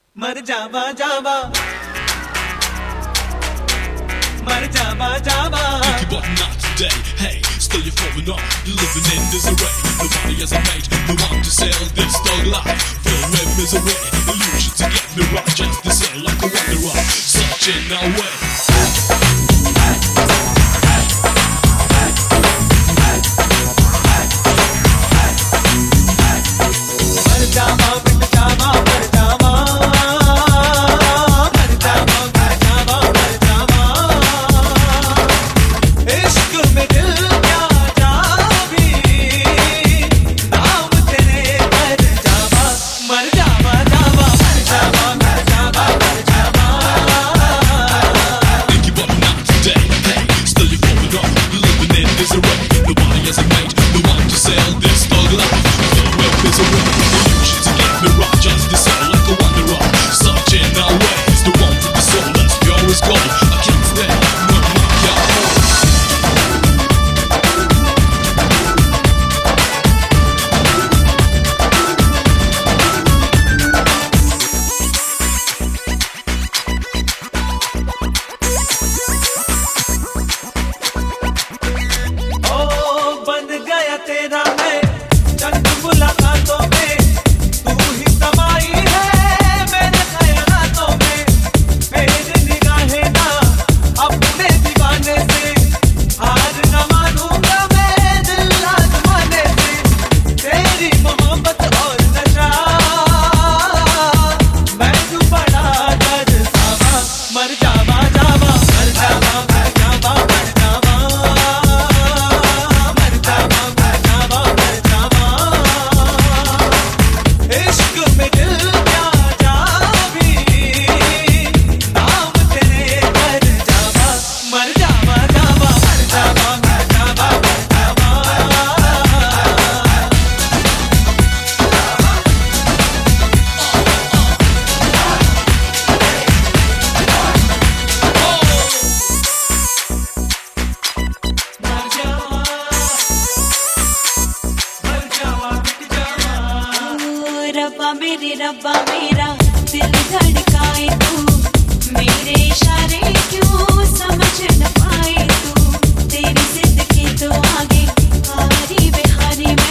मर जावा जावा मर जावा जावा Think about not today, hey, still you're falling off. You're living in disarray. Nobody has a mate, no one to sell this dog life. Filled with misery, illusion to get me right. Just to sail like a wanderer, searching our way. मर जावा बिन जावा मर जावा मर जावा मर जावा मर जावा इश्क में दिल क्या Xavi नाम तेरे मर जावा मर जावा जावा मर जावा मर जावा मर जावा Think about not today, hey, still you're falling off. You're living in disarray. Nobody has a mate, no one to sell this dog life. Filled with misery, illusion to get me right. Just to sail like a wanderer, searching our ways. The one with the soul that's pure as gold. I can't stay, no more can't hold. ओ बन गया तेरा मैं चंद मुलाकातों में तू ही समाई है मेरे ख्यालों में मेरी निगाहें ना अपने दीवाने से हार न मानूंगा मैं दिल आजमाने से तेरी मोहब्बत और नशा मैं तू बड़ा तरसावा मर जावा जावा मर जावा मर जावा मर जावा मर जावा मर जावा मर जावा इश्क में दिल क्या जावी नाम तेरे मर जावा मर जावा जावा मर जावा मर जावा मर जावा मर जावा मर जावा मिट जावा रब्बा मेरा दिल धड़काए तू मेरे इशारे क्यों समझ न पाए तू तेरी जिद के तो आगे हारी बिहारी मैं